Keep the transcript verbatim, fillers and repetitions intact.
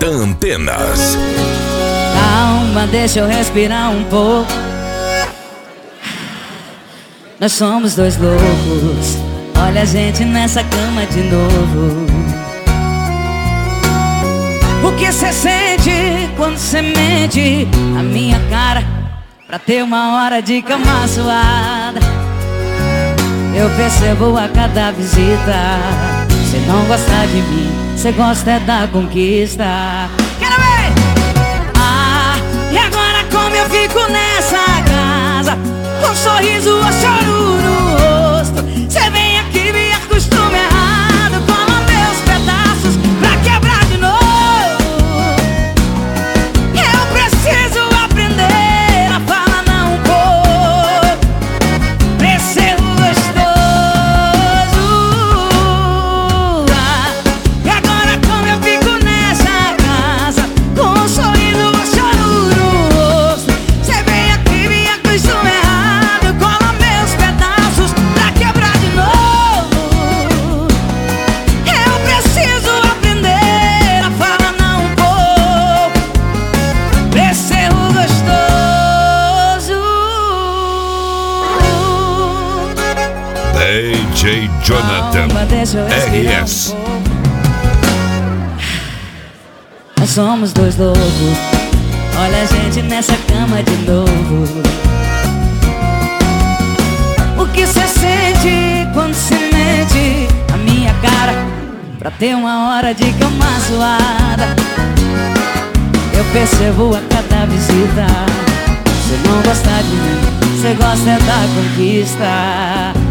Antenas. Calma, deixa eu respirar um pouco. Nós somos dois loucos. Olha a gente nessa cama de novo. O que cê sente quando cê mente na minha cara pra ter uma hora de cama suada? Eu percebo a cada visita. Cê não gosta de mim, cê gosta é da conquista. Quero ver! Ah, e agora como eu fico nessa casa, com um sorriso ou choro no rosto? Cê vem aqui, me acostuma errado, cola meus pedaços pra quebrar de novo. Eu preciso aprender a falar não um pouco pra ser gostoso. Ah, e agora como eu fico nessa casa, com um sorriso ou choro no rosto? Cê vem aqui, me acostuma errado, cola meus pedaços pra quebrar de novo. Eu preciso aprender a falar não um pouco pra ser gostoso. D J Jonathan Calma, deixa eu R respirar S. um pouco. Nós somos dois loucos. Olha a gente nessa cama de novo. O que cê sente quando cê mente a minha cara pra ter uma hora de cama suada? Eu percebo a cada visita. Cê não gosta de mim, cê gosta é da conquista.